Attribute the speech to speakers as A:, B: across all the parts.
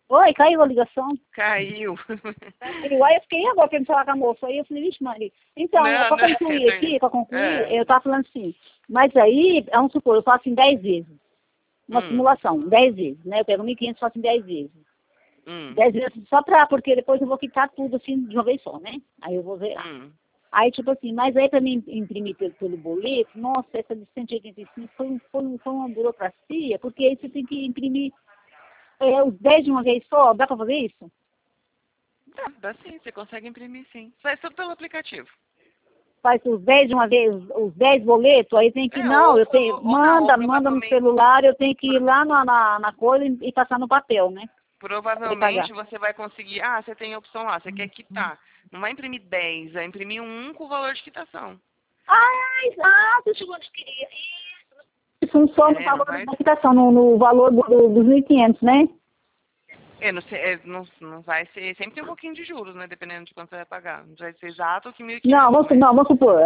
A: Oi, caiu a ligação.
B: Caiu.
A: Aí eu fiquei agora querendo falar com a moça. Aí eu falei, vixe, Maria. Então,
B: Não,
A: para
B: não,
A: concluir aqui,
B: é.
A: eu estava falando assim, mas aí, vamos supor, eu faço em 10 vezes. Uma simulação, 10 vezes, né? Eu pego 1.500 e faço em 10 vezes. 10 vezes só porque depois eu vou quitar tudo assim de uma vez só, né? Aí eu vou zerar. Aí, tipo assim, mas aí para mim imprimir pelo boleto, nossa, essa de 185 foi uma burocracia, porque aí você tem que imprimir os 10 de uma vez só, dá para fazer isso?
B: Dá sim, você consegue imprimir sim. Faz tudo pelo aplicativo.
A: Faz os 10 de uma vez, os 10 boletos, aí tem que, não, eu tenho, manda no celular, eu tenho que ir lá na coisa e passar no papel, né?
B: Provavelmente você vai conseguir, você tem a opção lá, você quer quitar. Não vai imprimir 10, vai imprimir um com o valor de quitação.
A: Exato, isso eu queria. Isso não só no valor da quitação, no valor dos 1.500, né?
B: Não vai ser, sempre tem um pouquinho de juros, né, dependendo de quanto você vai pagar. Não vai ser exato que 1.500.
A: Não, vamos supor,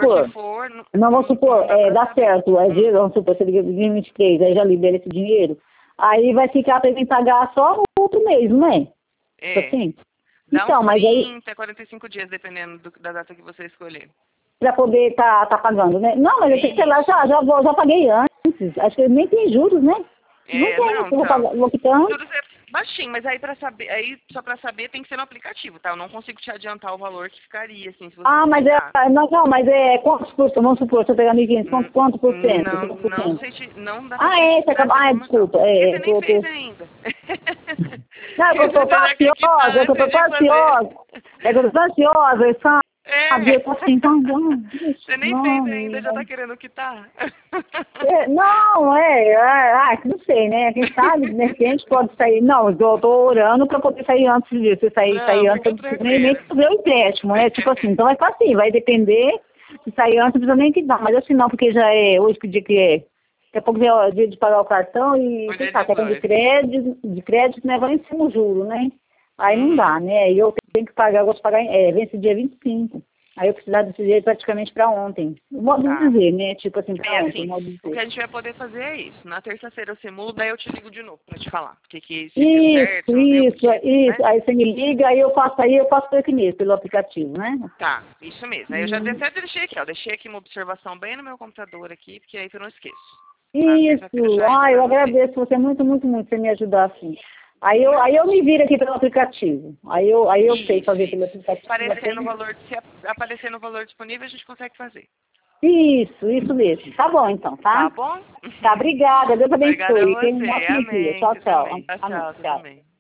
A: dá certo, vamos supor, você liga em 23, aí já libera esse dinheiro, aí vai ficar para mim pagar só no outro mês, não é? Assim?
B: Dá
A: então,
B: uns
A: mas
B: 30, 45 dias, dependendo da data que você escolher.
A: Para poder tá pagando, né? Não, mas eu tenho que, sei lá, já paguei antes, acho que nem tem juros, né? Não tem, vou quitando.
B: Juros é baixinho, mas aí só pra saber tem que ser no aplicativo, tá? Eu não consigo te adiantar o valor que ficaria, assim, se você
A: mas mas quantos por cento? Vamos supor, se eu pegar 1.500, quanto por cento?
B: Não sei, não dá
A: você acabou, desculpa,
B: você nem fez ainda.
A: Não, é que eu tô ansiosa, sabe? Eu tô assim, então,
B: você nem fez ainda, já tá querendo quitar?
A: Não sei, né? Quem sabe, de repente pode sair. Não, eu tô orando pra poder sair antes disso. Sair antes, nem fazer o empréstimo, né? Tipo assim, então vai ficar assim, vai depender. Se sair antes, não precisa nem quitar. Mas assim, não, porque já é hoje que dia que é. Daqui a pouco é o dia de pagar o cartão e você sabe, cartão de crédito, né? Vai em cima o juro, né? Aí não dá, né? E eu tenho que pagar, eu gosto de pagar, vence dia 25. Aí eu precisava desse jeito praticamente para ontem. O modo de dizer, né? Tipo assim, para ontem, o modo de dizer.
B: O que a gente vai poder fazer é isso. Na terça-feira eu simulo, daí eu te ligo de novo para te falar.
A: Isso. Aí você me liga, aí eu faço por aqui mesmo, pelo aplicativo, né?
B: Tá, isso mesmo. Aí eu já até deixei aqui, ó. Deixei aqui uma observação bem no meu computador aqui, porque aí eu não esqueço.
A: Isso. Eu agradeço você muito, muito, muito você me ajudar assim. Aí eu me viro aqui pelo aplicativo. Aí eu sei fazer pelo aplicativo.
B: Aparecendo o valor disponível, a gente consegue fazer.
A: Isso mesmo. Tá bom, então, tá?
B: Tá bom?
A: Tá, obrigada. Deus abençoe.
B: Obrigada a você.
A: Tenha um ótimo dia. Tchau, tchau.
B: Tchau, também.